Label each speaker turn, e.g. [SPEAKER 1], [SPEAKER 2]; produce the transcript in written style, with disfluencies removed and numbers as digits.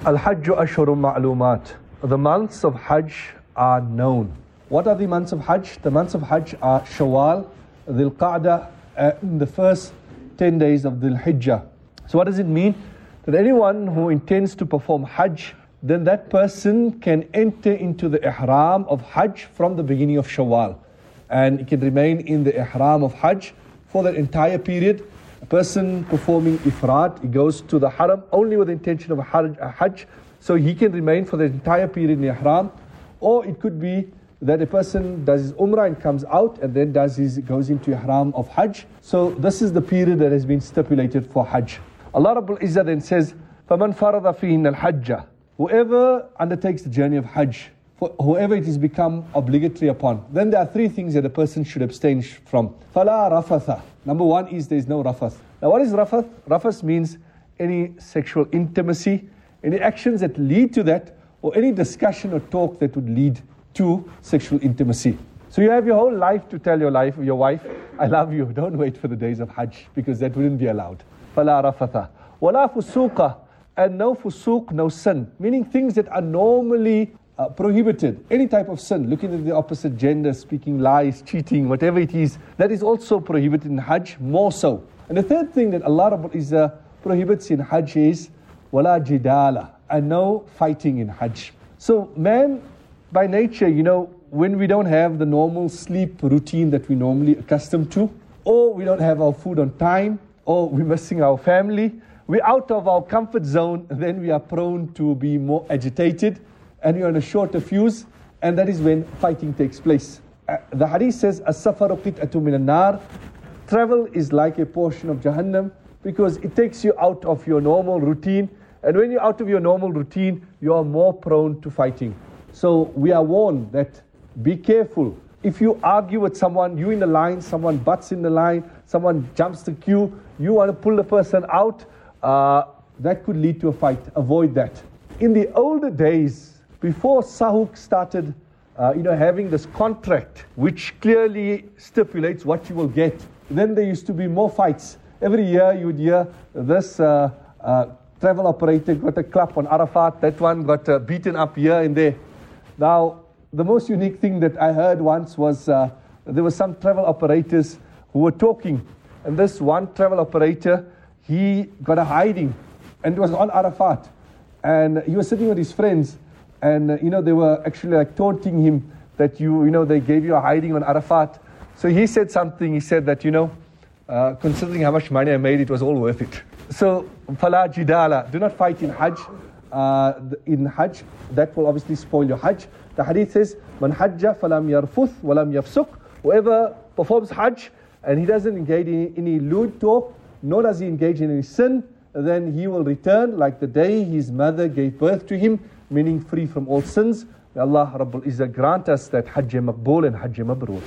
[SPEAKER 1] Al-Hajj Ashhurun Ma'lumat. The months of Hajj are known. What are the months of Hajj? The months of Hajj are Shawwal, Dhul Qa'dah, and the first 10 days of Dhul Hijjah. So what does it mean? That anyone who intends to perform Hajj, then that person can enter into the ihram of Hajj from the beginning of Shawwal. And he can remain in the ihram of Hajj for that entire period. A person performing ifrat, he goes to the haram only with the intention of Hajj, so he can remain for the entire period in the ihram. Or it could be that a person does his umrah and comes out and then goes into ihram of Hajj. So this is the period that has been stipulated for Hajj. Allah Rabbul Izzah then says, فَمَنْ فَرَضَ فِيهِنَّ الْحَجَّ. Whoever undertakes the journey of Hajj, for whoever it has become obligatory upon, then there are three things that a person should abstain from. فَلَا رَفَثَ. Number one is there is no rafath. Now what is rafath? Rafath means any sexual intimacy, any actions that lead to that, or any discussion or talk that would lead to sexual intimacy. So you have your whole life to tell your wife, I love you. Don't wait for the days of Hajj, because that wouldn't be allowed. فَلَا رَفَثَ وَلَا فُسُوقَ. And no fusuq, no sin. Meaning things that are normally prohibited. Any type of sin, looking at the opposite gender, speaking lies, cheating, whatever it is, that is also prohibited in Hajj, more so. And the third thing that Allah Rabbul Izzah prohibits in Hajj is wala jidala, and no fighting in Hajj. So man, by nature, when we don't have the normal sleep routine that we normally accustomed to, or we don't have our food on time, or we're missing our family, we're out of our comfort zone, then we are prone to be more agitated, and you're on a shorter fuse, and that is when fighting takes place. The hadith says, As-safaru qit'atu min an-nar. Travel is like a portion of Jahannam, because it takes you out of your normal routine, and when you're out of your normal routine, you are more prone to fighting. So we are warned that be careful. If you argue with someone, you in the line, someone butts in the line, someone jumps the queue, you want to pull the person out, that could lead to a fight. Avoid that. In the older days, before Sahuk started having this contract which clearly stipulates what you will get, then there used to be more fights. Every year you would hear this travel operator got a clap on Arafat, that one got beaten up here and there. Now, the most unique thing that I heard once was there were some travel operators who were talking, and this one travel operator, he got a hiding, and it was on Arafat, and he was sitting with his friends, and they were actually like taunting him that they gave you a hiding on Arafat. So he said something. He said that considering how much money I made, it was all worth it. So fala jidala, do not fight in Hajj. In Hajj, that will obviously spoil your Hajj. The hadith says, Man hajja falam yarfuth walam yafsuq. Whoever performs Hajj and he doesn't engage in any lewd talk, nor does he engage in any sin, then he will return like the day his mother gave birth to him, meaning free from all sins. May Allah Rabbul Izzah grant us that Hajj Maqbool and Hajj Mabrur.